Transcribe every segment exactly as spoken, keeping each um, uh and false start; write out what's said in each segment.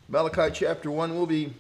Malachi chapter one, we'll be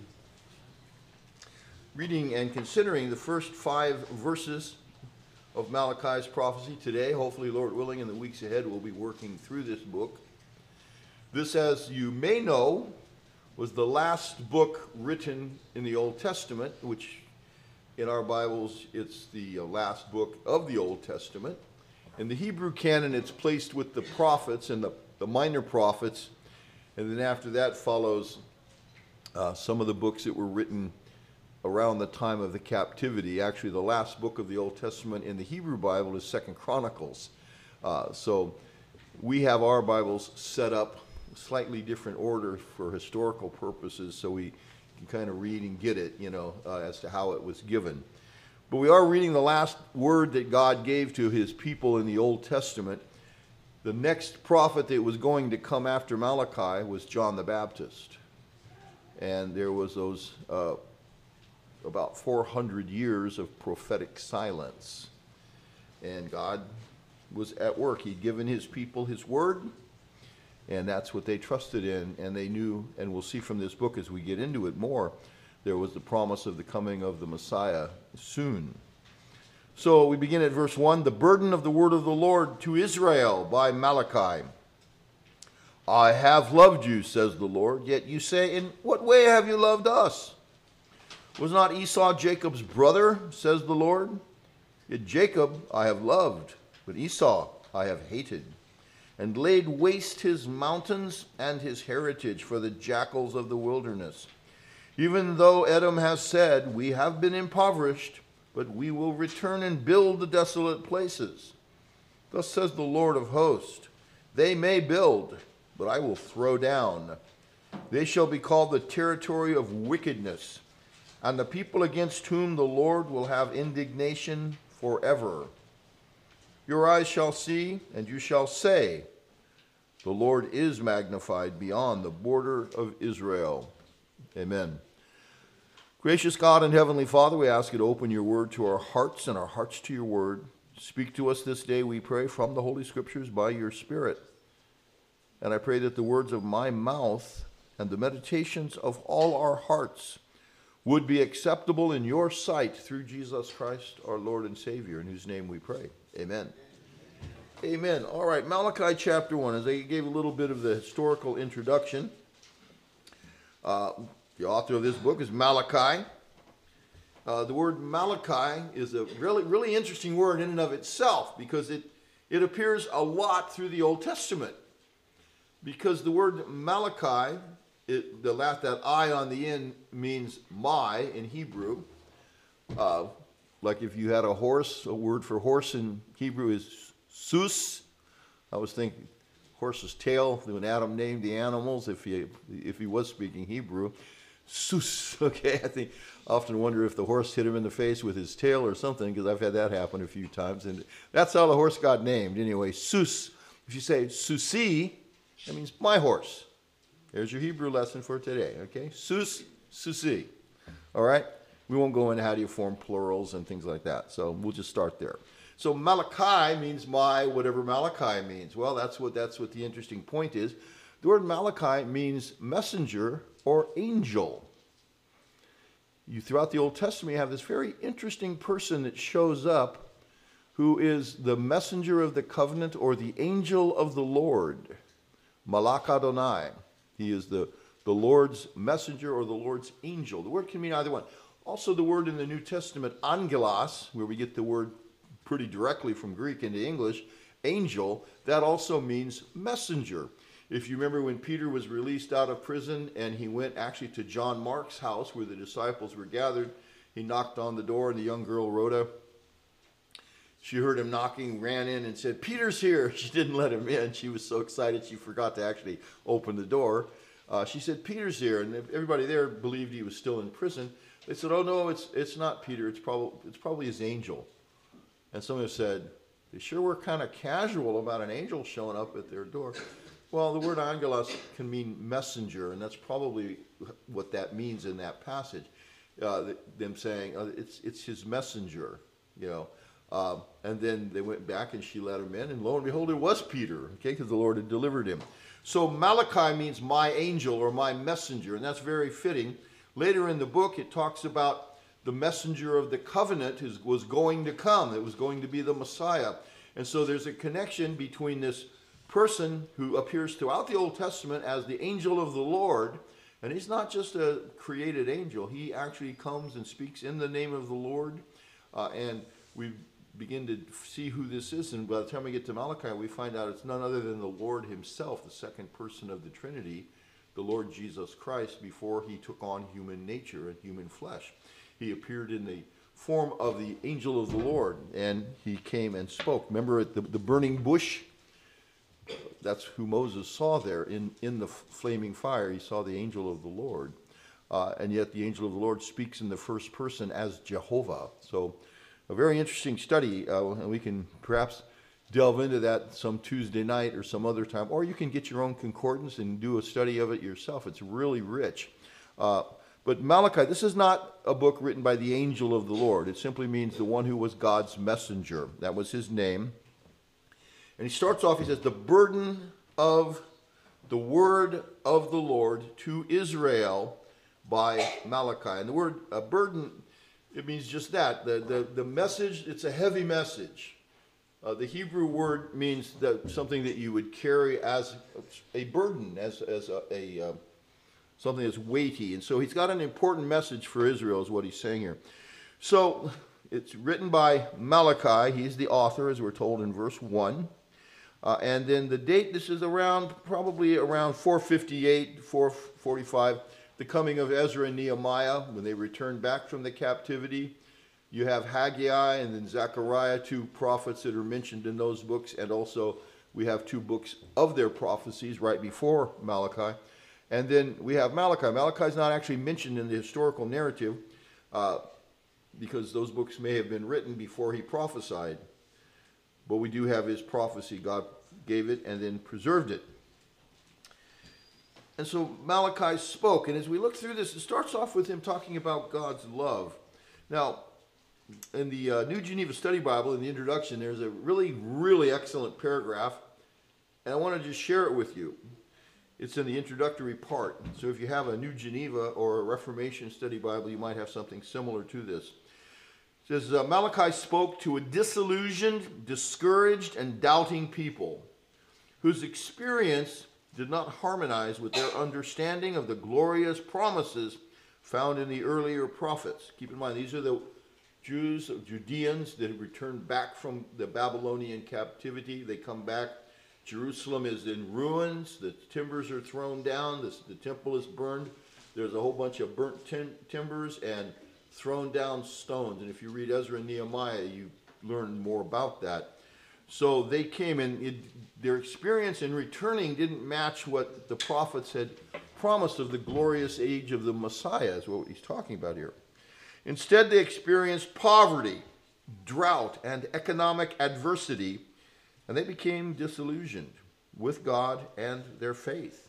reading and considering the first five verses of Malachi's prophecy today. Hopefully, Lord willing, in the weeks ahead, we'll be working through this book. This, as you may know, was the last book written in the Old Testament, which in our Bibles, it's the last book of the Old Testament. In the Hebrew canon, it's placed with the prophets and the, the minor prophets. And then after that follows uh, some of the books that were written around the time of the captivity. Actually, the last book of the Old Testament in the Hebrew Bible is Second Chronicles. Uh, so we have our Bibles set up slightly different order for historical purposes, so we can kind of read and get it, you know, uh, as to how it was given. But we are reading the last word that God gave to his people in the Old Testament. The next prophet that was going to come after Malachi was John the Baptist. And there was those uh, about four hundred years of prophetic silence. And God was at work. He'd given his people his word, and that's what they trusted in. And they knew, and we'll see from this book as we get into it more, there was the promise of the coming of the Messiah soon. So we begin at verse one, the burden of the word of the Lord to Israel by Malachi. I have loved you, says the Lord, yet you say, in what way have you loved us? Was not Esau Jacob's brother, says the Lord? Yet Jacob I have loved, but Esau I have hated, and laid waste his mountains and his heritage for the jackals of the wilderness. Even though Edom has said, we have been impoverished, but we will return and build the desolate places. Thus says the Lord of hosts, they may build, but I will throw down. They shall be called the territory of wickedness, and the people against whom the Lord will have indignation forever. Your eyes shall see, and you shall say, the Lord is magnified beyond the border of Israel. Amen. Gracious God and Heavenly Father, we ask you to open your word to our hearts and our hearts to your word. Speak to us this day, we pray, from the Holy Scriptures by your Spirit. And I pray that the words of my mouth and the meditations of all our hearts would be acceptable in your sight through Jesus Christ, our Lord and Savior, in whose name we pray. Amen. Amen. All right, Malachi chapter one, as I gave a little bit of the historical introduction, uh, the author of this book is Malachi. Uh, the word Malachi is a really, really interesting word in and of itself because it, it appears a lot through the Old Testament. Because the word Malachi, it, the last, that I on the end means my in Hebrew. Uh, like if you had a horse, a word for horse in Hebrew is sus. I was thinking horse's tail when Adam named the animals, if he, if he was speaking Hebrew. Sus, okay, I think I often wonder if the horse hit him in the face with his tail or something, because I've had that happen a few times, and that's how the horse got named. Anyway, sus, if you say susi, that means my horse. There's your Hebrew lesson for today, okay? Sus, susi, all right? We won't go into how do you form plurals and things like that, so we'll just start there. So Malachi means my, whatever Malachi means. Well, that's what, that's what the interesting point is. The word Malachi means messenger or angel. You, throughout the Old Testament, you have this very interesting person that shows up who is the messenger of the covenant or the angel of the Lord. Malach Adonai. He is the, the Lord's messenger or the Lord's angel. The word can mean either one. Also, the word in the New Testament, angelos, where we get the word pretty directly from Greek into English, angel, that also means messenger. If you remember when Peter was released out of prison and he went actually to John Mark's house where the disciples were gathered, he knocked on the door, and the young girl, Rhoda, she heard him knocking, ran in and said, Peter's here. She didn't let him in. She was so excited she forgot to actually open the door. Uh, she said, Peter's here. And everybody there believed he was still in prison. They said, oh, no, it's it's not Peter. It's, prob- it's probably his angel. And someone said, they sure were kind of casual about an angel showing up at their door. Well, the word angelos can mean messenger, and that's probably what that means in that passage. Uh, them saying uh, it's it's his messenger, you know. Uh, and then they went back and she let him in, and lo and behold, it was Peter, okay, because the Lord had delivered him. So Malachi means my angel or my messenger, and that's very fitting. Later in the book, it talks about the messenger of the covenant is, was going to come. It was going to be the Messiah. And so there's a connection between this person who appears throughout the Old Testament as the angel of the Lord, and he's not just a created angel. He actually comes and speaks in the name of the Lord, uh, and we begin to see who this is, and by the time we get to Malachi, we find out it's none other than the Lord himself, the second person of the Trinity, the Lord Jesus Christ, before he took on human nature and human flesh. He appeared in the form of the angel of the Lord, and he came and spoke. Remember at the, the burning bush? That's who Moses saw there in, in the flaming fire. He saw the angel of the Lord. Uh, and yet the angel of the Lord speaks in the first person as Jehovah. So a very interesting study, uh, and we can perhaps delve into that some Tuesday night or some other time, or you can get your own concordance and do a study of it yourself. It's really rich. Uh, but Malachi, this is not a book written by the angel of the Lord. It simply means the one who was God's messenger. That was his name. And he starts off, he says, the burden of the word of the Lord to Israel by Malachi. And the word uh, burden, it means just that. The, the, the message, it's a heavy message. Uh, the Hebrew word means that something that you would carry as a burden, as, as a, a uh, something that's weighty. And so he's got an important message for Israel is what he's saying here. So it's written by Malachi. He's the author, as we're told in verse one. Uh, and then the date, this is around, probably around four fifty-eight, four forty-five, the coming of Ezra and Nehemiah when they returned back from the captivity. You have Haggai and then Zechariah, two prophets that are mentioned in those books, and also we have two books of their prophecies right before Malachi. And then we have Malachi. Malachi is not actually mentioned in the historical narrative uh, because those books may have been written before he prophesied. But we do have his prophecy. God gave it and then preserved it. And so Malachi spoke. And as we look through this, it starts off with him talking about God's love. Now, in the uh, New Geneva Study Bible, in the introduction, there's a really, really excellent paragraph. And I want to just share it with you. It's in the introductory part. So if you have a New Geneva or a Reformation Study Bible, you might have something similar to this. It says, uh, Malachi spoke to a disillusioned, discouraged, and doubting people whose experience did not harmonize with their understanding of the glorious promises found in the earlier prophets. Keep in mind, these are the Jews, Judeans that had returned back from the Babylonian captivity. They come back. Jerusalem is in ruins. The timbers are thrown down. The, the temple is burned. There's a whole bunch of burnt tim timbers and thrown down stones. And if you read Ezra and Nehemiah, you learn more about that. So they came, and it, their experience in returning didn't match what the prophets had promised of the glorious age of the Messiah, is what he's talking about here. Instead, they experienced poverty, drought, and economic adversity, and they became disillusioned with God and their faith.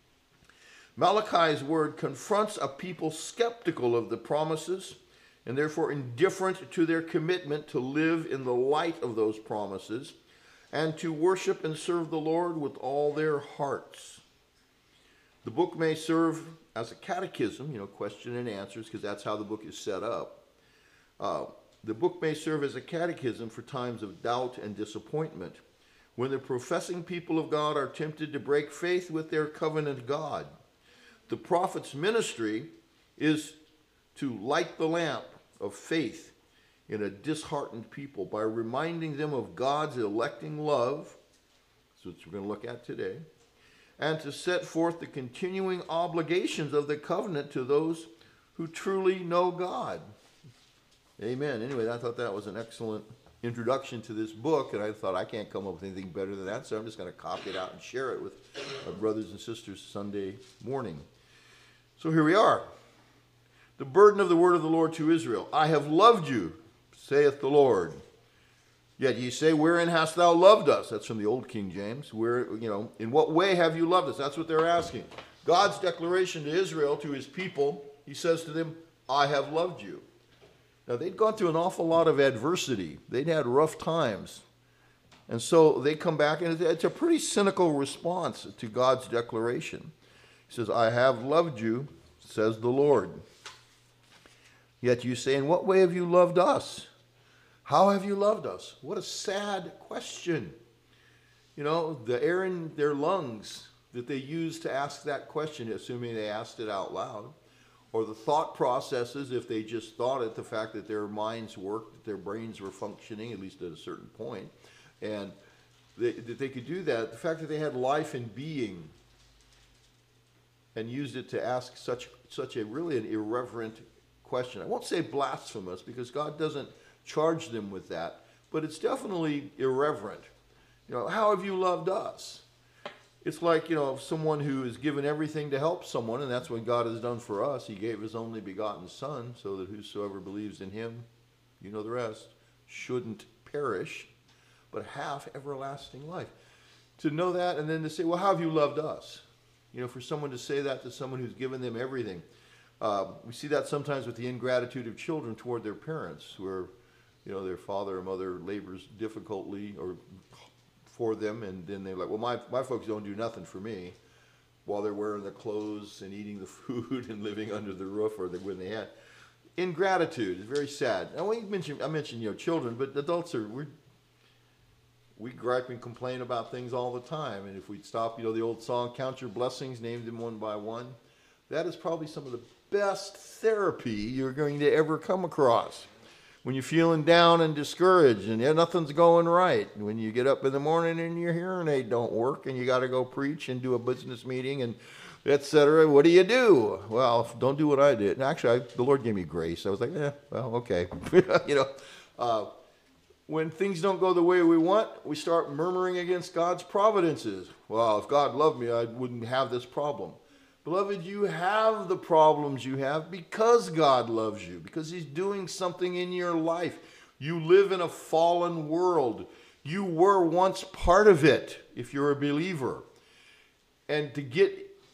Malachi's word confronts a people skeptical of the promises and therefore indifferent to their commitment to live in the light of those promises and to worship and serve the Lord with all their hearts. The book may serve as a catechism, you know, question and answers, because that's how the book is set up. Uh, the book may serve as a catechism for times of doubt and disappointment, when the professing people of God are tempted to break faith with their covenant God. The prophet's ministry is to light the lamp of faith in a disheartened people by reminding them of God's electing love, that's what we're going to look at today, and to set forth the continuing obligations of the covenant to those who truly know God. Amen. Anyway, I thought that was an excellent introduction to this book, and I thought I can't come up with anything better than that, so I'm just going to copy it out and share it with our brothers and sisters Sunday morning. So here we are. The burden of the word of the Lord to Israel. I have loved you, saith the Lord. Yet ye say, wherein hast thou loved us? That's from the old King James. Where, you know, in what way have you loved us? That's what they're asking. God's declaration to Israel, to his people, he says to them, I have loved you. Now, they'd gone through an awful lot of adversity. They'd had rough times. And so they come back, and it's a pretty cynical response to God's declaration. He says, I have loved you, says the Lord. Yet you say, in what way have you loved us? How have you loved us? What a sad question. You know, the air in their lungs that they used to ask that question, assuming they asked it out loud, or the thought processes, if they just thought it, the fact that their minds worked, that their brains were functioning, at least at a certain point, and they, that they could do that, the fact that they had life and being, and used it to ask such such a really an irreverent question. I won't say blasphemous, because God doesn't charge them with that, but it's definitely irreverent. You know, how have you loved us? It's like, you know, someone who has given everything to help someone, and that's what God has done for us. He gave his only begotten Son, so that whosoever believes in him, you know the rest, shouldn't perish, but have everlasting life. To know that, and then to say, well, how have you loved us? You know, for someone to say that to someone who's given them everything. Uh, we see that sometimes with the ingratitude of children toward their parents, where, you know, their father or mother labors difficultly or for them, and then they're like, well, my, my folks don't do nothing for me, while they're wearing the clothes and eating the food and living under the roof, or the, when they had. Ingratitude is very sad. Now, we mentioned, I mentioned, you know, children, but adults are, we're, we gripe and complain about things all the time, and if we'd stop, you know, the old song, count your blessings, name them one by one, that is probably some of the best therapy you're going to ever come across. When you're feeling down and discouraged and yeah, nothing's going right, when you get up in the morning and your hearing aid don't work and you got to go preach and do a business meeting and et cetera, what do you do? Well, don't do what I did. And actually, I, the Lord gave me grace. I was like, yeah, well, okay. you know, uh, when things don't go the way we want, we start murmuring against God's providences. Well, if God loved me, I wouldn't have this problem. Beloved, you have the problems you have because God loves you, because he's doing something in your life. You live in a fallen world. You were once part of it, if you're a believer. And to get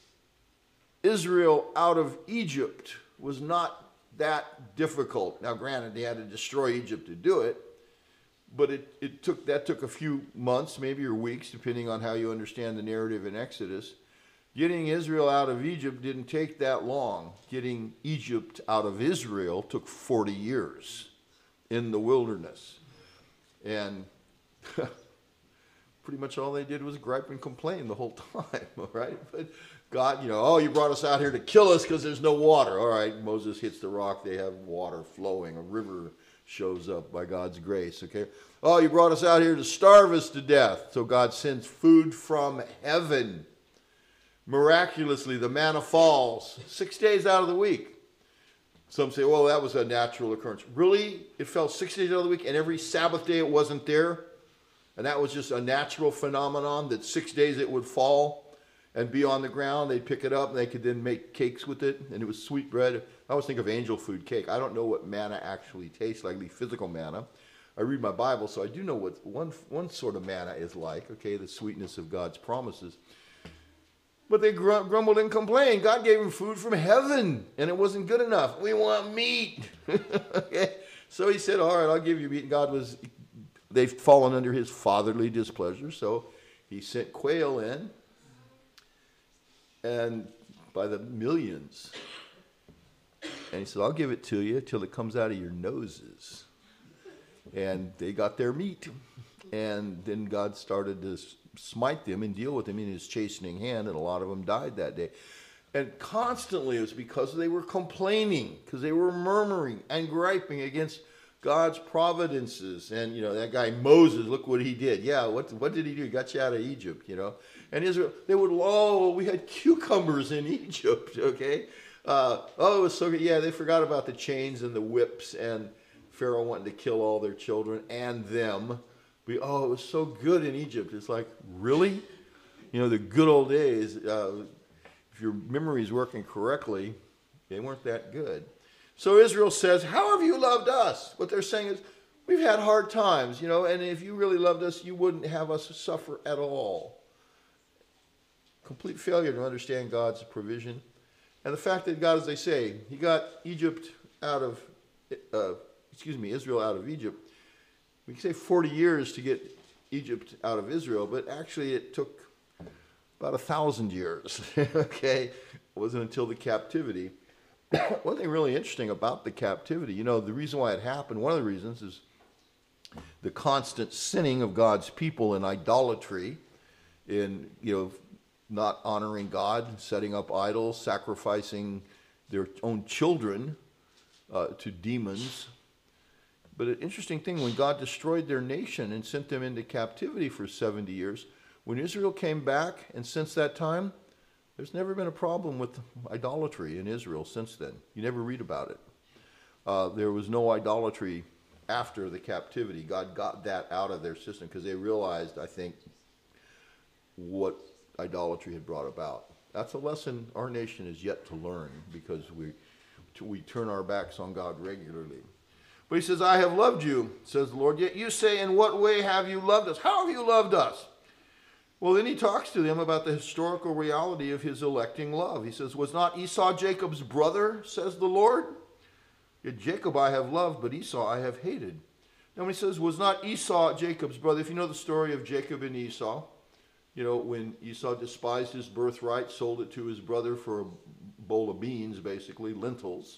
Israel out of Egypt was not that difficult. Now, granted, they had to destroy Egypt to do it, but it, it took that took a few months, maybe, or weeks, depending on how you understand the narrative in Exodus. Getting Israel out of Egypt didn't take that long. Getting Egypt out of Israel took forty years in the wilderness. And pretty much all they did was gripe and complain the whole time, all right? But God, you know, oh, you brought us out here to kill us because there's no water. All right, Moses hits the rock, they have water flowing. A river shows up by God's grace, okay? Oh, you brought us out here to starve us to death. So God sends food from heaven. Miraculously, the manna falls six days out of the week. Some say, well, that was a natural occurrence. Really? It fell six days out of the week, and every Sabbath day it wasn't there? And that was just a natural phenomenon, that six days it would fall and be on the ground. They'd pick it up, and they could then make cakes with it, and it was sweet bread. I always think of angel food cake. I don't know what manna actually tastes like, the physical manna. I read my Bible, so I do know what one, one sort of manna is like, okay, the sweetness of God's promises. But they grumbled and complained. God gave them food from heaven, and it wasn't good enough. We want meat. Okay? So he said, all right, I'll give you meat. And God was, they've fallen under his fatherly displeasure, so he sent quail in, and by the millions. And he said, I'll give it to you till it comes out of your noses. And they got their meat. And then God started to smite them and deal with them in his chastening hand, and a lot of them died that day. And constantly it was because they were complaining, because they were murmuring and griping against God's providences. And, you know, that guy Moses, look what he did. Yeah, what, what did he do? He got you out of Egypt, you know. And Israel, they would, oh, we had cucumbers in Egypt, okay. Uh, oh, it was so good. Yeah, they forgot about the chains and the whips and Pharaoh wanting to kill all their children and them. We, oh, it was so good in Egypt. It's like, really? You know, the good old days, uh, if your memory is working correctly, they weren't that good. So Israel says, how have you loved us? What they're saying is, we've had hard times, you know, and if you really loved us, you wouldn't have us suffer at all. Complete failure to understand God's provision. And the fact that God, as they say, he got Egypt out of, uh, excuse me, Israel out of Egypt. We can say forty years to get Egypt out of Israel, but actually it took about a thousand years. Okay, it wasn't until the captivity. One thing really interesting about the captivity, you know, the reason why it happened, one of the reasons is the constant sinning of God's people in idolatry, in, you know, not honoring God, setting up idols, sacrificing their own children uh, to demons. But an interesting thing, when God destroyed their nation and sent them into captivity for seventy years, when Israel came back, and since that time, there's never been a problem with idolatry in Israel since then. You never read about it. Uh, there was no idolatry after the captivity. God got that out of their system because they realized, I think, what idolatry had brought about. That's a lesson our nation is yet to learn because we, we turn our backs on God regularly. But he says, I have loved you, says the Lord. Yet you say, in what way have you loved us? How have you loved us? Well, then he talks to them about the historical reality of his electing love. He says, was not Esau Jacob's brother, says the Lord? Yet Jacob I have loved, but Esau I have hated. Now when he says, was not Esau Jacob's brother? If you know the story of Jacob and Esau, you know, when Esau despised his birthright, sold it to his brother for a bowl of beans, basically, lentils.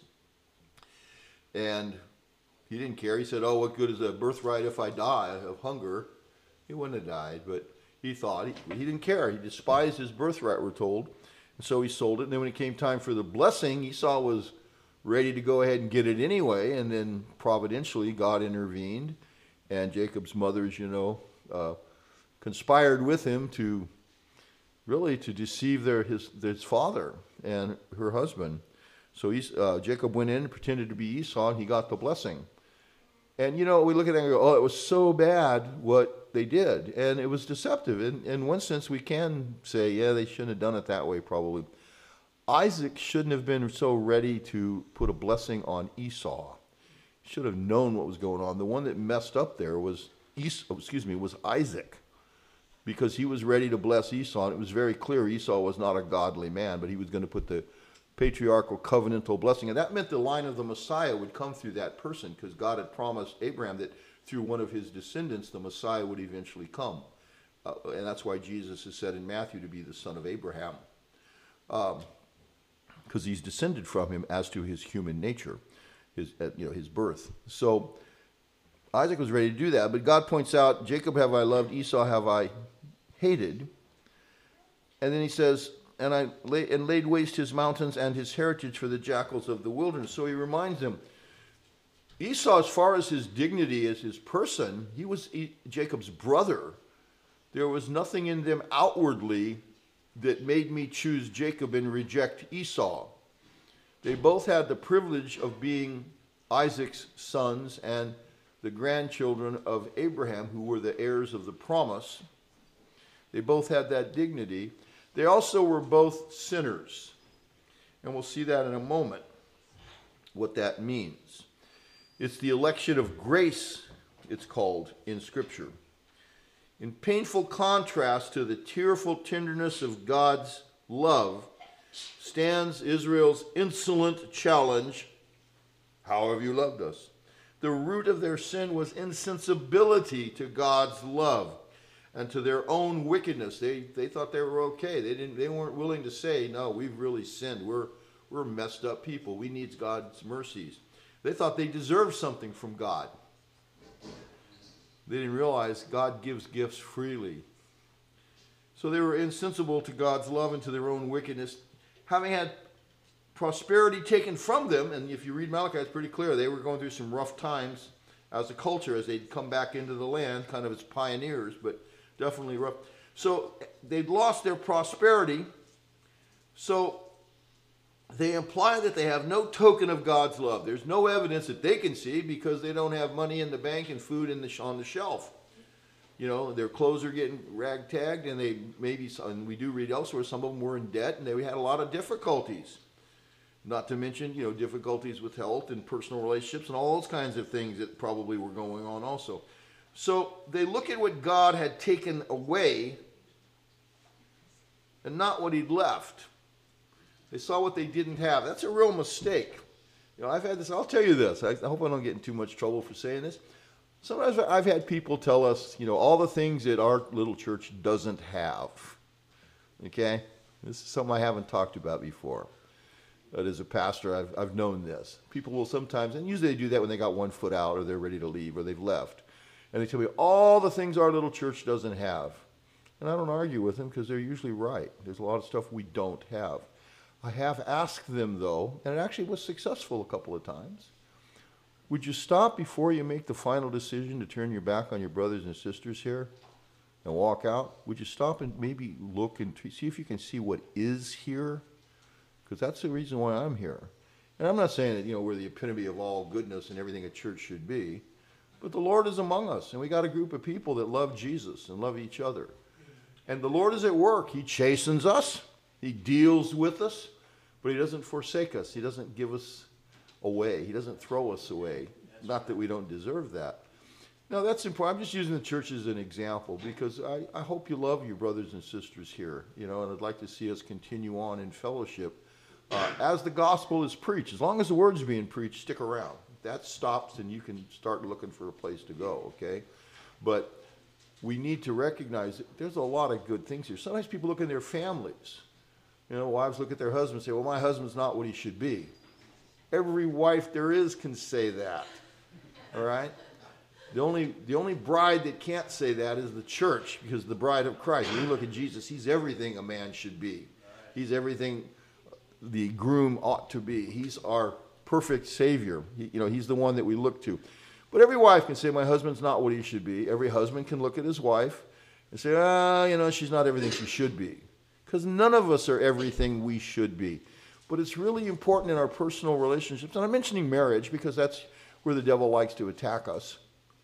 And he didn't care. He said, oh, what good is a birthright if I die of hunger? He wouldn't have died, but he thought, he, he didn't care. He despised his birthright, we're told. And so he sold it. And then when it came time for the blessing, Esau was ready to go ahead and get it anyway. And then providentially, God intervened. And Jacob's mothers, you know, uh, conspired with him to really to deceive their his, his father and her husband. So he, uh, Jacob went in and pretended to be Esau, and he got the blessing. And, you know, we look at it and go, oh, it was so bad what they did. And it was deceptive. In, in one sense, we can say, yeah, they shouldn't have done it that way, probably. Isaac shouldn't have been so ready to put a blessing on Esau. He should have known what was going on. The one that messed up there was Esau, excuse me, was Isaac, because he was ready to bless Esau. And it was very clear Esau was not a godly man, but he was going to put the patriarchal covenantal blessing. And that meant the line of the Messiah would come through that person, because God had promised Abraham that through one of his descendants, the Messiah would eventually come. Uh, and that's why Jesus is said in Matthew to be the son of Abraham, because um, he's descended from him as to his human nature, his, uh, you know, his birth. So Isaac was ready to do that, but God points out, Jacob have I loved, Esau have I hated. And then he says, and I lay, and laid waste his mountains and his heritage for the jackals of the wilderness. So he reminds them, Esau, as far as his dignity as his person, he was e- Jacob's brother. There was nothing in them outwardly that made me choose Jacob and reject Esau. They both had the privilege of being Isaac's sons and the grandchildren of Abraham, who were the heirs of the promise. They both had that dignity. They also were both sinners. And we'll see that in a moment, what that means. It's the election of grace, it's called in Scripture. In painful contrast to the tearful tenderness of God's love stands Israel's insolent challenge, how have you loved us? The root of their sin was insensibility to God's love and to their own wickedness. They they thought they were okay. They didn't. They weren't willing to say, no, we've really sinned. We're we're messed up people. We need God's mercies. They thought they deserved something from God. They didn't realize God gives gifts freely. So they were insensible to God's love and to their own wickedness. Having had prosperity taken from them, and if you read Malachi, it's pretty clear they were going through some rough times as a culture as they'd come back into the land, kind of as pioneers, but definitely rough. So they'd lost their prosperity. So they imply that they have no token of God's love. There's no evidence that they can see because they don't have money in the bank and food in the, on the shelf. You know, their clothes are getting ragtagged, and they maybe, and we do read elsewhere, some of them were in debt, and they had a lot of difficulties. Not to mention, you know, difficulties with health and personal relationships and all those kinds of things that probably were going on also. So they look at what God had taken away and not what he'd left. They saw what they didn't have. That's a real mistake. You know, I've had this, I'll tell you this, I, I hope I don't get in too much trouble for saying this. Sometimes I've had people tell us, you know, all the things that our little church doesn't have. Okay? This is something I haven't talked about before. But as a pastor, I've, I've known this. People will sometimes, and usually they do that when they got one foot out or they're ready to leave or they've left. And they tell me all the things our little church doesn't have. And I don't argue with them because they're usually right. There's a lot of stuff we don't have. I have asked them, though, and it actually was successful a couple of times. Would you stop before you make the final decision to turn your back on your brothers and sisters here and walk out? Would you stop and maybe look and t- see if you can see what is here? Because that's the reason why I'm here. And I'm not saying that, you know, we're the epitome of all goodness and everything a church should be, but the Lord is among us, and we got a group of people that love Jesus and love each other. And the Lord is at work. He chastens us. He deals with us, but he doesn't forsake us. He doesn't give us away. He doesn't throw us away. Not that we don't deserve that. Now, that's important. I'm just using the church as an example because I, I hope you love your brothers and sisters here, you know, and I'd like to see us continue on in fellowship uh, as the gospel is preached. As long as the word's being preached, stick around. If that stops, and you can start looking for a place to go, okay? But we need to recognize that there's a lot of good things here. Sometimes people look in their families. You know, wives look at their husband and say, well, my husband's not what he should be. Every wife there is can say that, all right? The only, the only bride that can't say that is the church, because the bride of Christ. When you look at Jesus, he's everything a man should be. He's everything the groom ought to be. He's our perfect Savior. He, you know, he's the one that we look to. But every wife can say, my husband's not what he should be. Every husband can look at his wife and say, ah, you know, she's not everything she should be. Because none of us are everything we should be. But it's really important in our personal relationships. And I'm mentioning marriage because that's where the devil likes to attack us.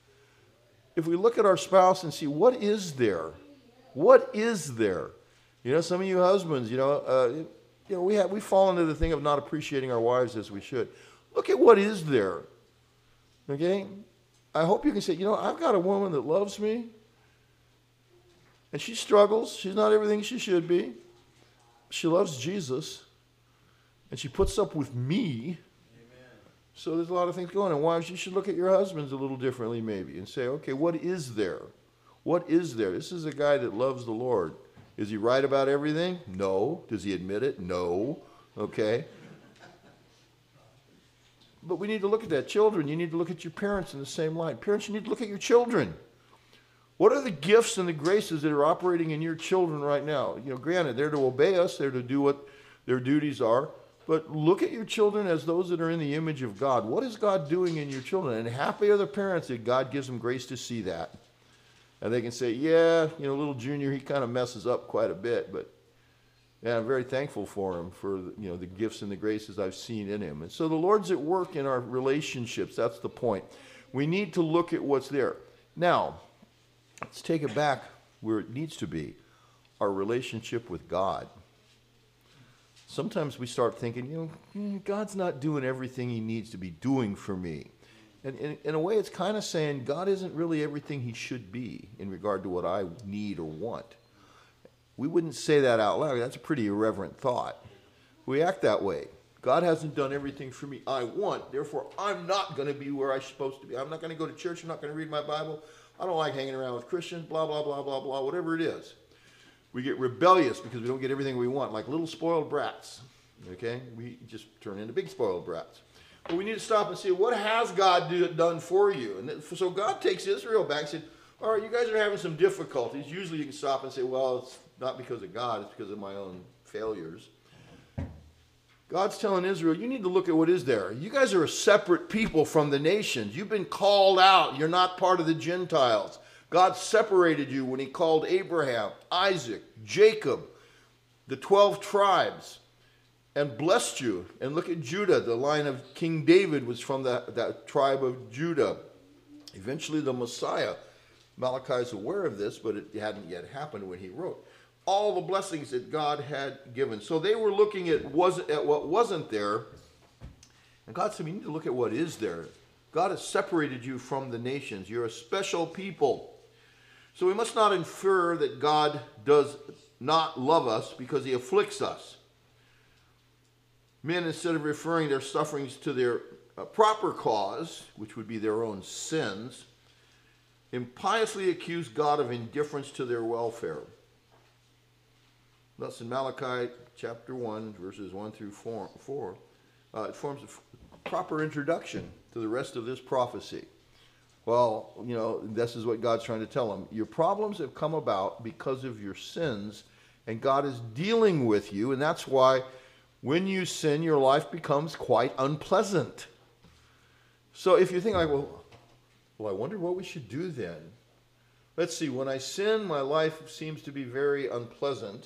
If we look at our spouse and see, what is there? What is there? You know, some of you husbands, you know, uh, you know, we have we fall into the thing of not appreciating our wives as we should. Look at what is there. Okay? I hope you can say, you know, I've got a woman that loves me, and she struggles. She's not everything she should be. She loves Jesus, and she puts up with me. So there's a lot of things going on. Wives, you should look at your husbands a little differently maybe and say, okay, what is there? What is there? This is a guy that loves the Lord. Is he right about everything? No. Does he admit it? No. Okay. But we need to look at that. Children, you need to look at your parents in the same light. Parents, you need to look at your children. What are the gifts and the graces that are operating in your children right now? You know, granted, they're to obey us. They're to do what their duties are. But look at your children as those that are in the image of God. What is God doing in your children? And happy are the parents that God gives them grace to see that. And they can say, yeah, you know, little Junior, he kind of messes up quite a bit. But yeah, I'm very thankful for him, for, you know, the gifts and the graces I've seen in him. And so the Lord's at work in our relationships. That's the point. We need to look at what's there. Now, let's take it back where it needs to be, our relationship with God. Sometimes we start thinking, you know, God's not doing everything he needs to be doing for me. And in, in a way, it's kind of saying God isn't really everything he should be in regard to what I need or want. We wouldn't say that out loud. That's a pretty irreverent thought. We act that way. God hasn't done everything for me I want. Therefore, I'm not going to be where I'm supposed to be. I'm not going to go to church. I'm not going to read my Bible. I don't like hanging around with Christians, blah, blah, blah, blah, blah, whatever it is. We get rebellious because we don't get everything we want, like little spoiled brats, okay? We just turn into big spoiled brats. But we need to stop and see, what has God do, done for you? And so God takes Israel back and said, all right, you guys are having some difficulties. Usually you can stop and say, well, it's not because of God, it's because of my own failures. God's telling Israel, you need to look at what is there. You guys are a separate people from the nations. You've been called out. You're not part of the Gentiles. God separated you when he called Abraham, Isaac, Jacob, the twelve tribes, and blessed you. And look at Judah. The line of King David was from that, that tribe of Judah. Eventually the Messiah. Malachi is aware of this, but it hadn't yet happened when he wrote. All the blessings that God had given. So they were looking at, was, at what wasn't there. And God said, you need to look at what is there. God has separated you from the nations. You're a special people. So we must not infer that God does not love us because he afflicts us. Men, instead of referring their sufferings to their uh, proper cause, which would be their own sins, impiously accuse God of indifference to their welfare. Thus, in Malachi chapter one, verses one through four, four uh, it forms a f- proper introduction to the rest of this prophecy. Well, you know, this is what God's trying to tell them. Your problems have come about because of your sins, and God is dealing with you, and that's why when you sin, your life becomes quite unpleasant. So if you think like, well, well, I wonder what we should do then. Let's see, when I sin, my life seems to be very unpleasant.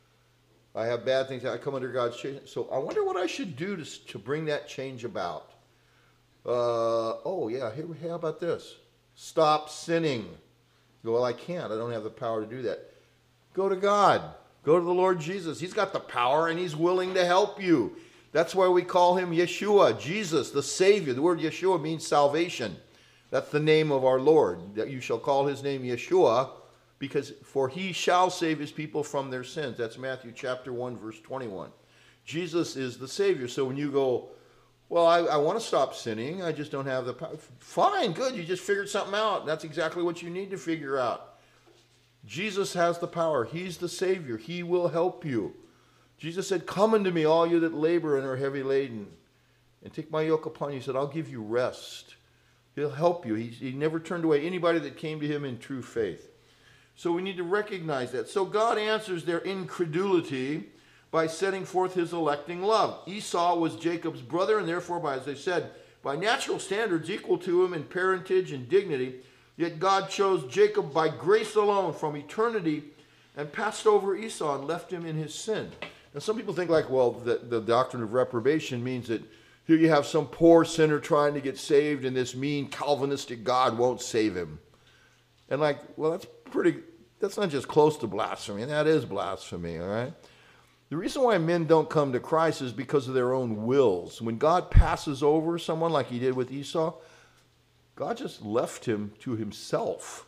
I have bad things. I come under God's change. So I wonder what I should do to, to bring that change about. Uh, oh, yeah, here, how about this? Stop sinning. You go, well, I can't. I don't have the power to do that. Go to God. Go to the Lord Jesus. He's got the power, and he's willing to help you. That's why we call him Yeshua, Jesus, the Savior. The word Yeshua means salvation. That's the name of our Lord. That you shall call his name Yeshua, because for he shall save his people from their sins. That's Matthew chapter one, verse twenty-one. Jesus is the Savior. So when you go, well, I, I want to stop sinning, I just don't have the power. Fine, good, you just figured something out. That's exactly what you need to figure out. Jesus has the power. He's the Savior. He will help you. Jesus said, come unto me, all you that labor and are heavy laden, and take my yoke upon you. He said, I'll give you rest. He'll help you. He, he never turned away anybody that came to him in true faith. So we need to recognize that. So God answers their incredulity by setting forth his electing love. Esau was Jacob's brother, and therefore, by, as I said, by natural standards equal to him in parentage and dignity. Yet God chose Jacob by grace alone from eternity and passed over Esau and left him in his sin. And some people think like, well, the, the doctrine of reprobation means that here you have some poor sinner trying to get saved and this mean Calvinistic God won't save him. And like, well, that's pretty, that's not just close to blasphemy. That is blasphemy, all right? The reason why men don't come to Christ is because of their own wills. When God passes over someone like he did with Esau, God just left him to himself.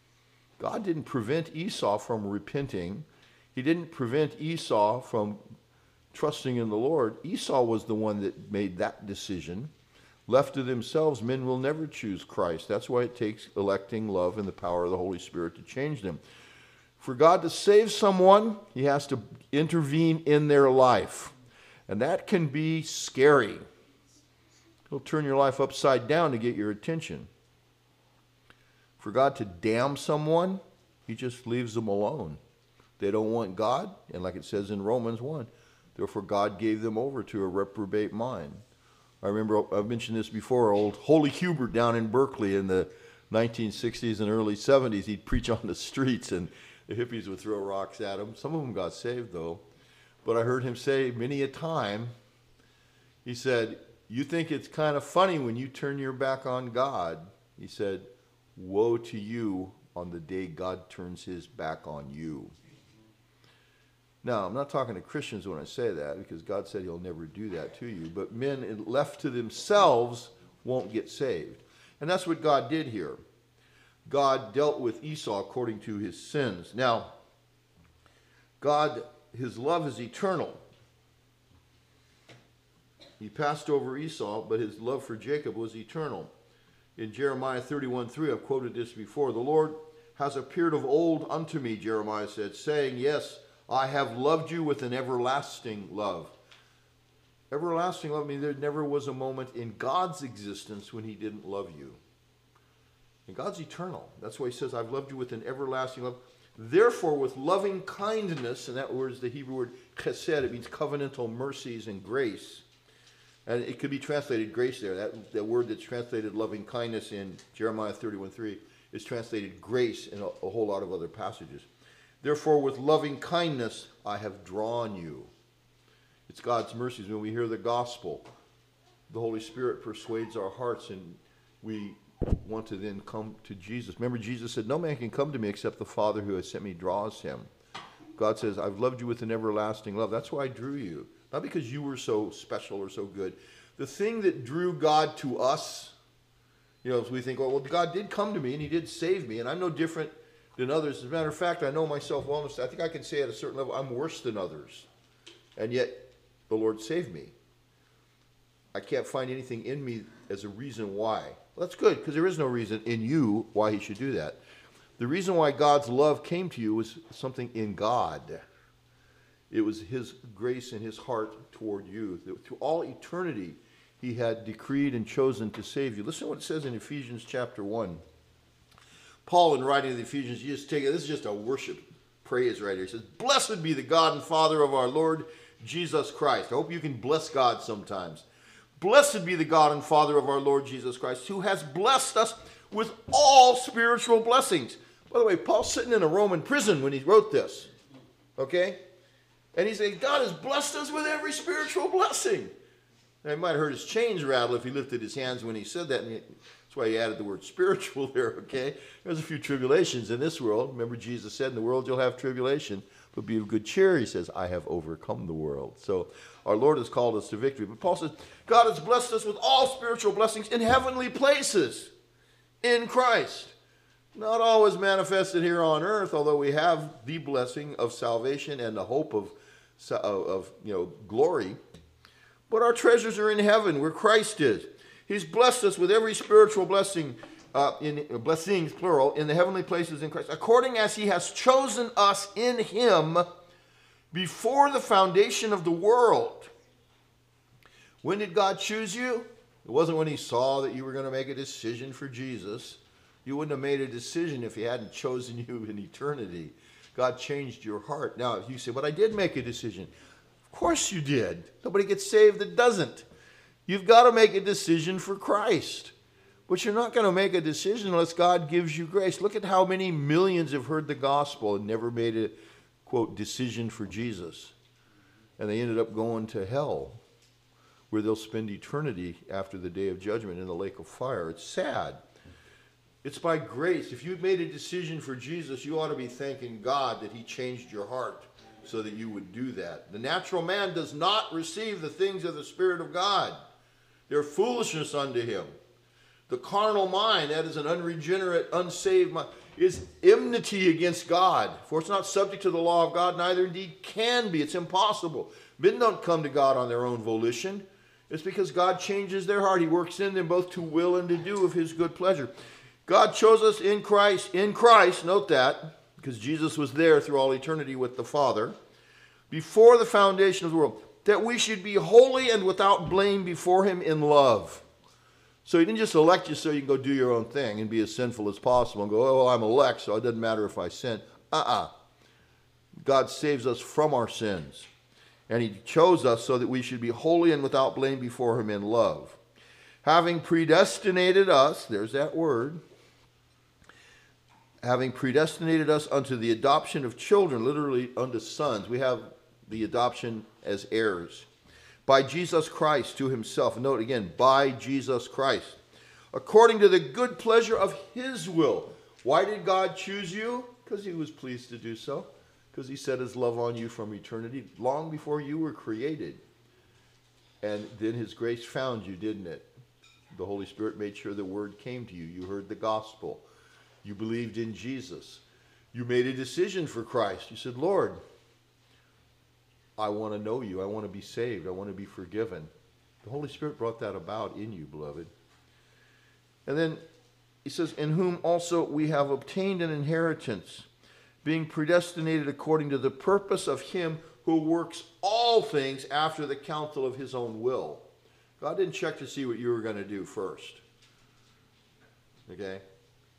God didn't prevent Esau from repenting. He didn't prevent Esau from trusting in the Lord. Esau was the one that made that decision. Left to themselves, men will never choose Christ. That's why it takes electing love and the power of the Holy Spirit to change them. For God to save someone, he has to intervene in their life. And that can be scary. He'll turn your life upside down to get your attention. For God to damn someone, he just leaves them alone. They don't want God, and like it says in Romans one, therefore God gave them over to a reprobate mind. I remember, I've mentioned this before, old Holy Hubert down in Berkeley in the nineteen sixties and early seventies, he'd preach on the streets and the hippies would throw rocks at him. Some of them got saved though. But I heard him say many a time, he said, you think it's kind of funny when you turn your back on God. He said, woe to you on the day God turns his back on you. Now, I'm not talking to Christians when I say that, because God said he'll never do that to you. But men left to themselves won't get saved. And that's what God did here. God dealt with Esau according to his sins. Now, God, his love is eternal. He passed over Esau, but his love for Jacob was eternal. In Jeremiah thirty-one three, I've quoted this before. The Lord has appeared of old unto me, Jeremiah said, saying, yes, I have loved you with an everlasting love. Everlasting love, I mean, there never was a moment in God's existence when he didn't love you. And God's eternal. That's why he says, I've loved you with an everlasting love. Therefore, with loving kindness, and that word is the Hebrew word chesed, it means covenantal mercies and grace. And it could be translated grace there. That, that word that's translated loving kindness in Jeremiah thirty-one three is translated grace in a, a whole lot of other passages. Therefore, with loving kindness, I have drawn you. It's God's mercies. When we hear the gospel, the Holy Spirit persuades our hearts, and we want to then come to Jesus. Remember, Jesus said, no man can come to me except the Father who has sent me draws him. God says, I've loved you with an everlasting love. That's why I drew you. Not because you were so special or so good. The thing that drew God to us, you know, we think, well, well, God did come to me and he did save me, and I'm no different than others. As a matter of fact, I know myself well enough. I think I can say at a certain level, I'm worse than others. And yet, the Lord saved me. I can't find anything in me as a reason why. Well, that's good, because there is no reason in you why he should do that. The reason why God's love came to you was something in God. It was his grace and his heart toward you. That through all eternity, he had decreed and chosen to save you. Listen to what it says in Ephesians chapter one. Paul, in writing to the Ephesians, you just take it, this is just a worship praise right here. He says, "Blessed be the God and Father of our Lord Jesus Christ." I hope you can bless God sometimes. "Blessed be the God and Father of our Lord Jesus Christ, who has blessed us with all spiritual blessings." By the way, Paul's sitting in a Roman prison when he wrote this. Okay? And he's saying, God has blessed us with every spiritual blessing. Now, he might have heard his chains rattle if he lifted his hands when he said that. And he, that's why he added the word spiritual there, okay? There's a few tribulations in this world. Remember, Jesus said, in the world you'll have tribulation, but be of good cheer. He says, I have overcome the world. So our Lord has called us to victory. But Paul says, God has blessed us with all spiritual blessings in heavenly places in Christ. Not always manifested here on earth, although we have the blessing of salvation and the hope of, of, of you know, glory. But our treasures are in heaven, where Christ is. He's blessed us with every spiritual blessing, uh, in blessings, plural, in the heavenly places in Christ, according as he has chosen us in him before the foundation of the world. When did God choose you? It wasn't when he saw that you were going to make a decision for Jesus. You wouldn't have made a decision if he hadn't chosen you in eternity. God changed your heart. Now, if you say, but I did make a decision. Of course you did. Nobody gets saved that doesn't. You've got to make a decision for Christ. But you're not going to make a decision unless God gives you grace. Look at how many millions have heard the gospel and never made a, quote, decision for Jesus. And they ended up going to hell, where they'll spend eternity after the day of judgment in the lake of fire. It's sad. It's by grace. If you've made a decision for Jesus, you ought to be thanking God that he changed your heart so that you would do that. The natural man does not receive the things of the Spirit of God. They're foolishness unto him. The carnal mind, that is an unregenerate, unsaved mind, is enmity against God. For it's not subject to the law of God, neither indeed can be. It's impossible. Men don't come to God on their own volition. It's because God changes their heart. He works in them both to will and to do of his good pleasure. God chose us in Christ, in Christ, note that, because Jesus was there through all eternity with the Father, before the foundation of the world, that we should be holy and without blame before him in love. So he didn't just elect you so you can go do your own thing and be as sinful as possible and go, oh, well, I'm elect, so it doesn't matter if I sin. Uh-uh. God saves us from our sins. And he chose us so that we should be holy and without blame before him in love. Having predestinated us, there's that word, having predestinated us unto the adoption of children, literally unto sons. We have the adoption as heirs. By Jesus Christ to himself. Note again, by Jesus Christ. According to the good pleasure of his will. Why did God choose you? Because he was pleased to do so. Because he set his love on you from eternity, long before you were created. And then his grace found you, didn't it? The Holy Spirit made sure the word came to you. You heard the gospel. You believed in Jesus. You made a decision for Christ. You said, Lord, I want to know you. I want to be saved. I want to be forgiven. The Holy Spirit brought that about in you, beloved. And then he says, in whom also we have obtained an inheritance, being predestinated according to the purpose of him who works all things after the counsel of his own will. God didn't check to see what you were going to do first. Okay?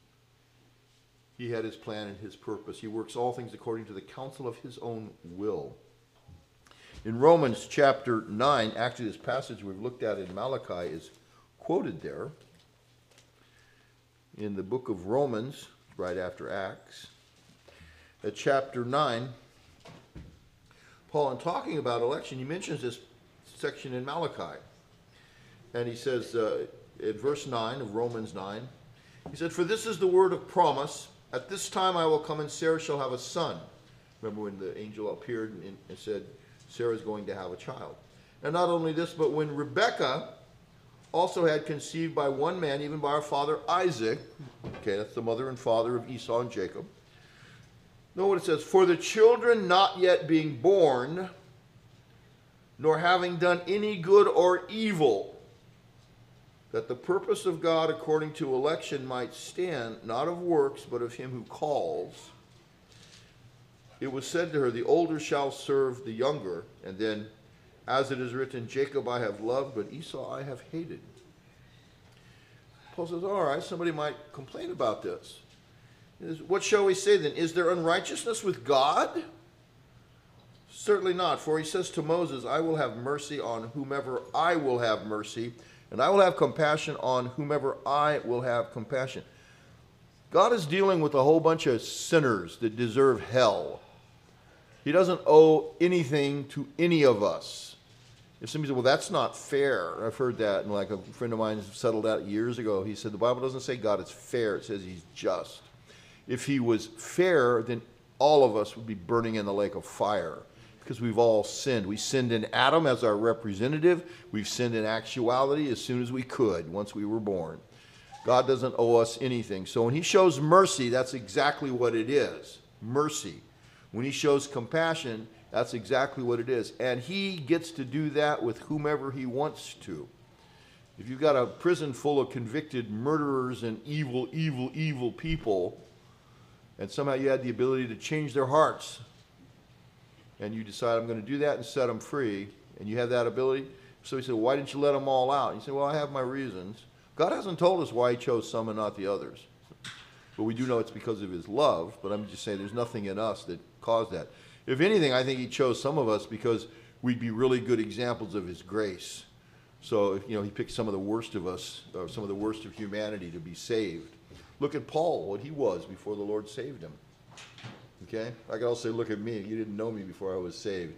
He had his plan and his purpose. He works all things according to the counsel of his own will. In Romans chapter nine, actually this passage we've looked at in Malachi is quoted there. In the book of Romans, right after Acts, at chapter nine, Paul, in talking about election, he mentions this section in Malachi. And he says, uh, at verse nine of Romans nine, he said, for this is the word of promise, at this time I will come and Sarah shall have a son. Remember when the angel appeared and, and said, Sarah's going to have a child. And not only this, but when Rebekah also had conceived by one man, even by our father Isaac, okay, that's the mother and father of Esau and Jacob. Know what it says, for the children not yet being born, nor having done any good or evil. that the purpose of God according to election might stand, not of works, but of him who calls. It was said to her, the older shall serve the younger. And then, as it is written, Jacob I have loved, but Esau I have hated. Paul says, all right, somebody might complain about this. What shall we say then? Is there unrighteousness with God? Certainly not. For he says to Moses, I will have mercy on whomever I will have mercy, and I will have compassion on whomever I will have compassion. God is dealing with a whole bunch of sinners that deserve hell. He doesn't owe anything to any of us. If somebody says, well, that's not fair. I've heard that, and like a friend of mine settled out years ago. He said, the Bible doesn't say God is fair. It says he's just. If he was fair, then all of us would be burning in the lake of fire because we've all sinned. We sinned in Adam as our representative. We've sinned in actuality as soon as we could once we were born. God doesn't owe us anything. So when he shows mercy, that's exactly what it is, mercy. When he shows compassion, that's exactly what it is. And he gets to do that with whomever he wants to. If you've got a prison full of convicted murderers and evil, evil, evil people, and somehow you had the ability to change their hearts, and you decide, I'm going to do that and set them free, and you have that ability. So he said, why didn't you let them all out? And you say, well, I have my reasons. God hasn't told us why he chose some and not the others. But we do know it's because of his love, but I'm just saying there's nothing in us that caused that. If anything, I think he chose some of us because we'd be really good examples of his grace. So, you know, he picked some of the worst of us, or some of the worst of humanity to be saved. Look at Paul, what he was before the Lord saved him. Okay? I could also say, look at me. You didn't know me before I was saved.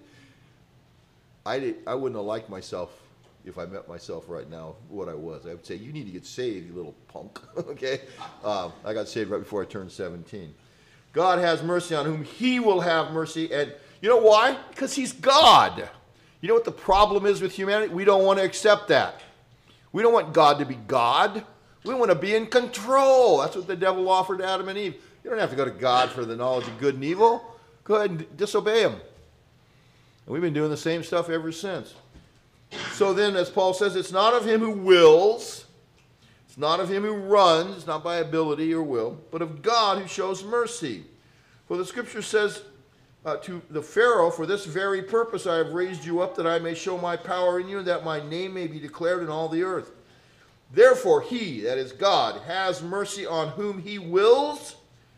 I, did, I wouldn't have liked myself if I met myself right now, what I was. I would say, you need to get saved, you little punk. Okay? Uh, I got saved right before I turned seventeen. God has mercy on whom he will have mercy. And you know why? Because he's God. You know what the problem is with humanity? We don't want to accept that. We don't want God to be God. We want to be in control. That's what the devil offered Adam and Eve. You don't have to go to God for the knowledge of good and evil. Go ahead and disobey him. And we've been doing the same stuff ever since. So then, as Paul says, it's not of him who wills. It's not of him who runs. It's not by ability or will, but of God who shows mercy. For the scripture says uh, to the Pharaoh, for this very purpose I have raised you up, that I may show my power in you, and that my name may be declared in all the earth. Therefore he, that is God, has mercy on whom he wills.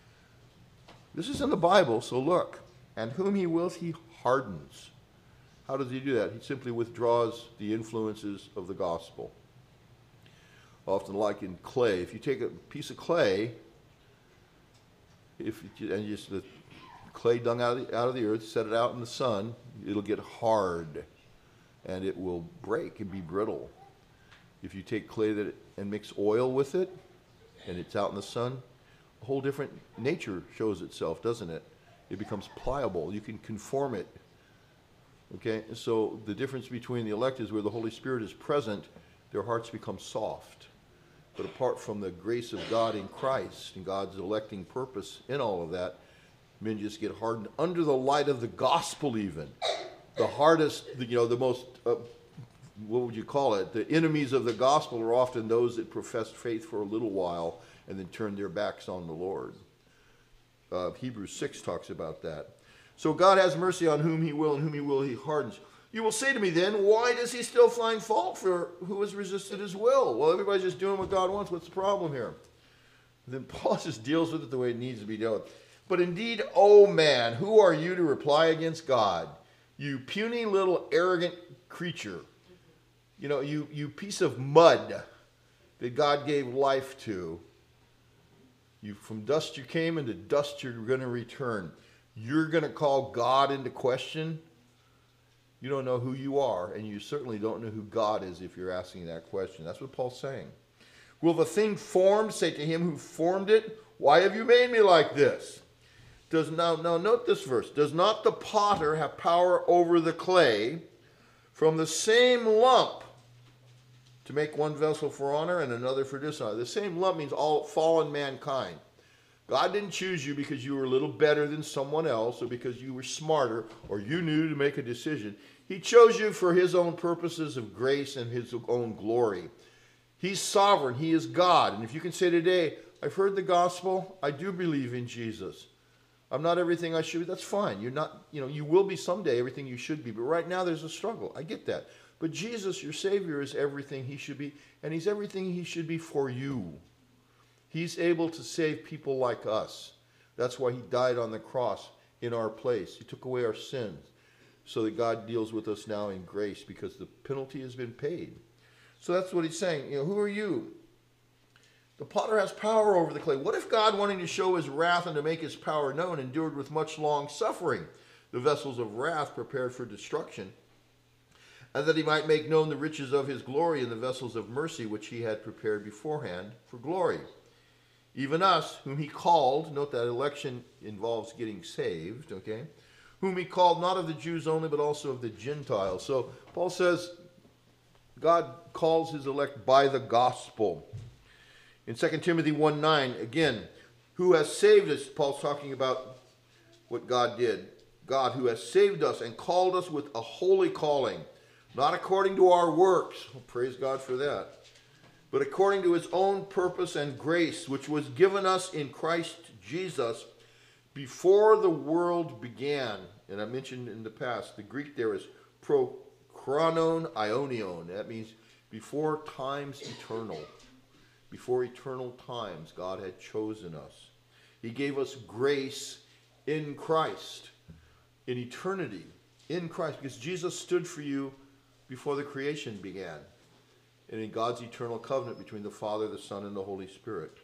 This is in the Bible, so look. And whom he wills, he hardens. How does he do that? He simply withdraws the influences of the gospel. Often like in clay. If you take a piece of clay, if you, and you just the clay dung out of, the, out of the earth, set it out in the sun, it'll get hard. And it will break and be brittle. If you take clay that and mix oil with it, and it's out in the sun, a whole different nature shows itself, doesn't it? It becomes pliable. You can conform it. Okay, so the difference between the elect is where the Holy Spirit is present, their hearts become soft. But apart from the grace of God in Christ and God's electing purpose in all of that, men just get hardened under the light of the gospel even. The hardest, you know, the most... Uh, what would you call it? The enemies of the gospel are often those that profess faith for a little while and then turn their backs on the Lord. Uh, Hebrews six talks about that. So God has mercy on whom he will, and whom he will he hardens. You will say to me then, why does he still find fault for who has resisted his will? Well, everybody's just doing what God wants. What's the problem here? And then Paul just deals with it the way it needs to be dealt with. But indeed, oh man, who are you to reply against God? You puny little arrogant creature. You know, you, you piece of mud that God gave life to. You, from dust you came, and to dust you're going to return. You're going to call God into question? You don't know who you are, and you certainly don't know who God is if you're asking that question. That's what Paul's saying. Will the thing formed say to him who formed it, why have you made me like this? Does now, now note this verse. Does not the potter have power over the clay from the same lump to make one vessel for honor and another for dishonor? The same lump means all fallen mankind. God didn't choose you because you were a little better than someone else or because you were smarter or you knew to make a decision. He chose you for his own purposes of grace and his own glory. He's sovereign. He is God. And if you can say today, I've heard the gospel, I do believe in Jesus. I'm not everything I should be. That's fine. You're not, you know, you will be someday everything you should be. But right now there's a struggle. I get that. But Jesus, your Savior, is everything he should be. And he's everything he should be for you. He's able to save people like us. That's why he died on the cross in our place. He took away our sins so that God deals with us now in grace because the penalty has been paid. So that's what he's saying. You know, who are you? The potter has power over the clay. What if God, wanting to show his wrath and to make his power known, endured with much long suffering the vessels of wrath prepared for destruction, and that he might make known the riches of his glory in the vessels of mercy which he had prepared beforehand for glory? Even us, whom he called, note that election involves getting saved, okay? Whom he called not of the Jews only, but also of the Gentiles. So Paul says God calls his elect by the gospel. In Second Timothy one nine, again, who has saved us, Paul's talking about what God did. God who has saved us and called us with a holy calling, not according to our works. Well, praise God for that. But according to his own purpose and grace, which was given us in Christ Jesus before the world began. And I mentioned in the past, the Greek there is prochronon ionion. That means before times eternal. Before eternal times, God had chosen us. He gave us grace in Christ, in eternity, in Christ, because Jesus stood for you before the creation began, and in God's eternal covenant between the Father, the Son, and the Holy Spirit.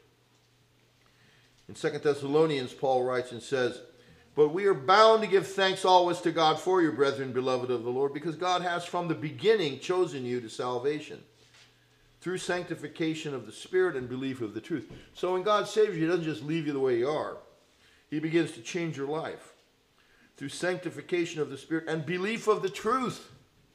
In Second Thessalonians, Paul writes and says, but we are bound to give thanks always to God for you, brethren, beloved of the Lord, because God has from the beginning chosen you to salvation, through sanctification of the Spirit and belief of the truth. So when God saves you, he doesn't just leave you the way you are. He begins to change your life through sanctification of the Spirit and belief of the truth,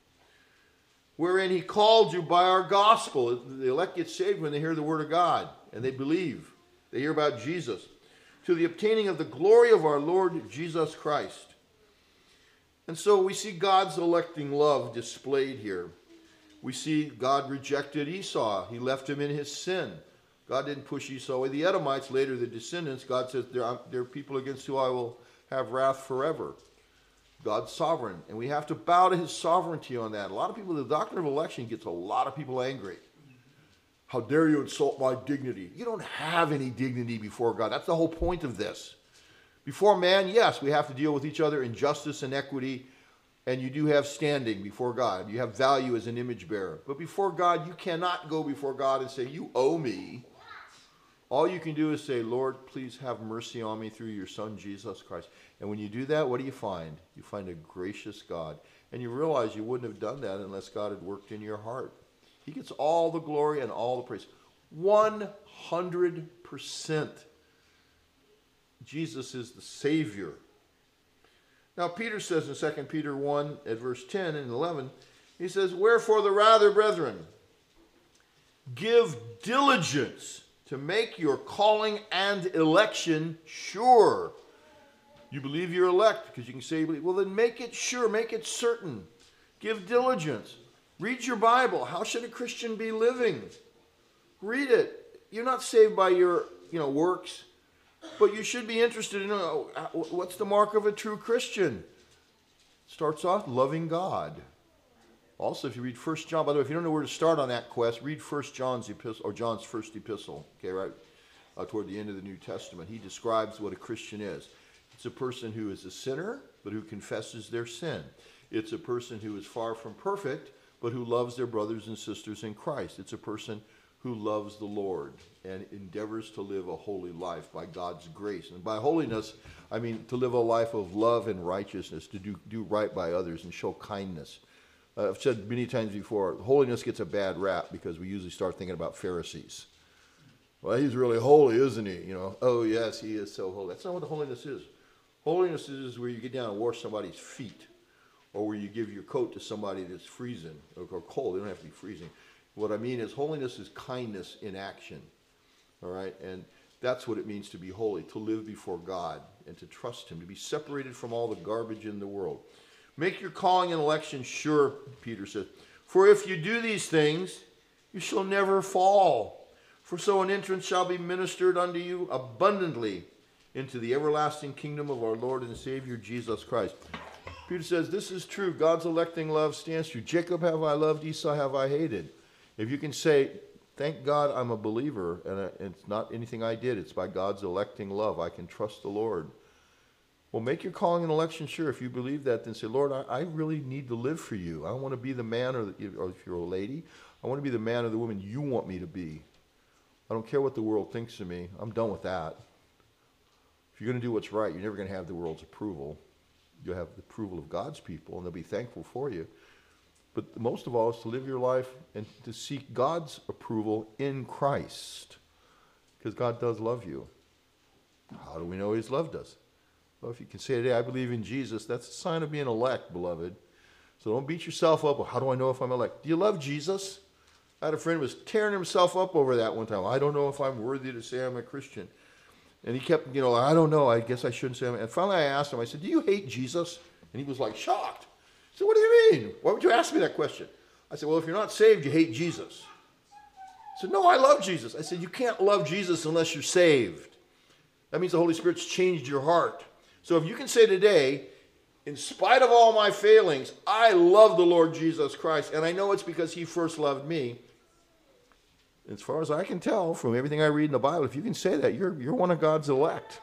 wherein he called you by our gospel. The elect get saved when they hear the word of God and they believe. They hear about Jesus. To the obtaining of the glory of our Lord Jesus Christ. And so we see God's electing love displayed here. We see God rejected Esau. He left him in his sin. God didn't push Esau away. The Edomites, later the descendants, God says, they're, they're people against whom I will have wrath forever. God's sovereign. And we have to bow to his sovereignty on that. A lot of people, the doctrine of election gets a lot of people angry. How dare you insult my dignity? You don't have any dignity before God. That's the whole point of this. Before man, yes, we have to deal with each other in justice and equity. And you do have standing before God. You have value as an image bearer. But before God, you cannot go before God and say, you owe me. All you can do is say, Lord, please have mercy on me through your Son, Jesus Christ. And when you do that, what do you find? You find a gracious God. And you realize you wouldn't have done that unless God had worked in your heart. He gets all the glory and all the praise. one hundred percent. Jesus is the Savior. Now, Peter says in Second Peter one at verse ten and eleven, he says, wherefore the rather, brethren, give diligence to make your calling and election sure. You believe you're elect because you can say, well, then make it sure, make it certain. Give diligence. Read your Bible. How should a Christian be living? Read it. You're not saved by your, you know, works. But you should be interested in uh, what's the mark of a true Christian. Starts off loving God. Also, if you read First John, by the way, if you don't know where to start on that quest, read First John's epistle, or John's first epistle, okay, right uh, toward the end of the New Testament. He describes what a Christian is. It's a person who is a sinner, but who confesses their sin. It's a person who is far from perfect, but who loves their brothers and sisters in Christ. It's a person who loves the Lord and endeavors to live a holy life by God's grace. And by holiness, I mean to live a life of love and righteousness, to do, do right by others and show kindness. Uh, I've said many times before, holiness gets a bad rap because we usually start thinking about Pharisees. Well, he's really holy, isn't he? You know, oh yes, he is so holy. That's not what holiness is. Holiness is where you get down and wash somebody's feet, or where you give your coat to somebody that's freezing or cold. They don't have to be freezing. What I mean is holiness is kindness in action, all right? And that's what it means to be holy, to live before God and to trust him, to be separated from all the garbage in the world. Make your calling and election sure, Peter says, for if you do these things, You shall never fall. For so an entrance shall be ministered unto you abundantly into the everlasting kingdom of our Lord and Savior Jesus Christ. Peter says, this is true. God's electing love stands true. Jacob have I loved, Esau have I hated. If you can say, thank God I'm a believer, and it's not anything I did, it's by God's electing love. I can trust the Lord. Well, make your calling and election sure. If you believe that, then say, Lord, I, I really need to live for you. I want to be the man, or, the, or if you're a lady, I want to be the man or the woman you want me to be. I don't care what the world thinks of me. I'm done with that. If you're going to do what's right, you're never going to have the world's approval. You'll have the approval of God's people, and they'll be thankful for you. But most of all is to live your life and to seek God's approval in Christ. Because God does love you. How do we know He's loved us? Well, if you can say today, I believe in Jesus, that's a sign of being elect, beloved. So don't beat yourself up. Well, how do I know if I'm elect? Do you love Jesus? I had a friend who was tearing himself up over that one time. I don't know if I'm worthy to say I'm a Christian. And he kept, you know, I don't know. I guess I shouldn't say I'm. And finally I asked him, I said, do you hate Jesus? And he was like shocked. I said, what do you mean? Why would you ask me that question? I said, well, if you're not saved, you hate Jesus. He said, no, I love Jesus. I said, you can't love Jesus unless you're saved. That means the Holy Spirit's changed your heart. So if you can say today, in spite of all my failings, I love the Lord Jesus Christ, and I know it's because He first loved me. As far as I can tell from everything I read in the Bible, if you can say that, you're, you're one of God's elect.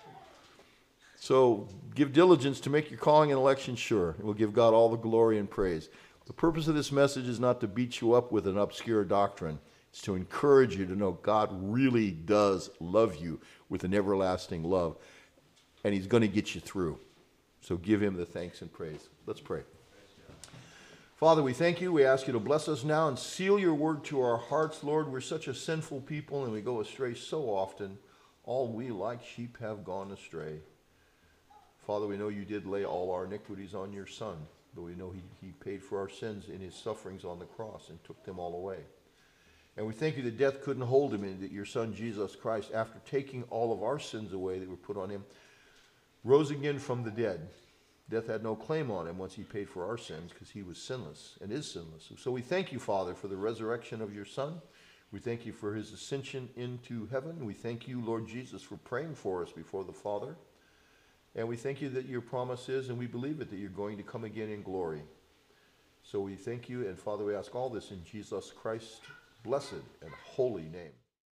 So give diligence to make your calling and election sure. It will give God all the glory and praise. The purpose of this message is not to beat you up with an obscure doctrine. It's to encourage you to know God really does love you with an everlasting love. And He's going to get you through. So give Him the thanks and praise. Let's pray. Father, we thank you. We ask you to bless us now and seal your word to our hearts, Lord. We're such a sinful people and we go astray so often. All we like sheep have gone astray. Father, we know you did lay all our iniquities on your Son, but we know he, he paid for our sins in his sufferings on the cross and took them all away. And we thank you that death couldn't hold him, and that your Son, Jesus Christ, after taking all of our sins away that were put on him, rose again from the dead. Death had no claim on him once he paid for our sins, because he was sinless and is sinless. So we thank you, Father, for the resurrection of your Son. We thank you for his ascension into heaven. We thank you, Lord Jesus, for praying for us before the Father. And we thank you that your promise is, and we believe it, that you're going to come again in glory. So we thank you, and Father, we ask all this in Jesus Christ's blessed and holy name.